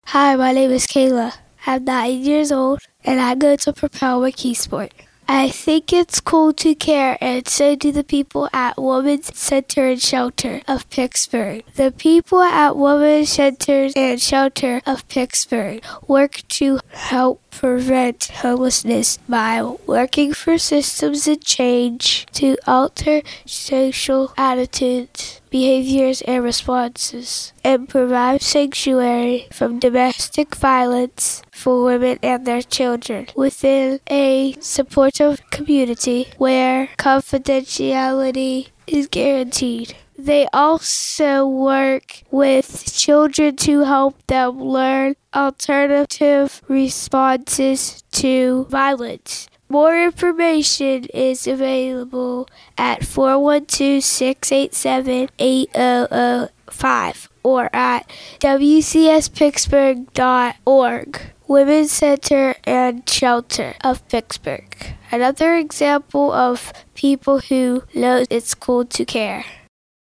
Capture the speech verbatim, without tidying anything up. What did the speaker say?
Hi, my name is Kayla. I'm nine years old and I go to Propel McKeesport. I think it's cool to care, and so do the people at Women's Center and Shelter of Pittsburgh. The people at Women's Center and Shelter of Pittsburgh work to help prevent homelessness by working for systems and change to alter social attitudes, behaviors, and responses, and provide sanctuary from domestic violence for women and their children within a supportive community where confidentiality is guaranteed. They also work with children to help them learn alternative responses to violence. More information is available at four one two, six eight seven, eight zero zero five or at w c s pittsburgh dot org. Women's Center and Shelter of Pittsburgh. Another example of people who know it's cool to care.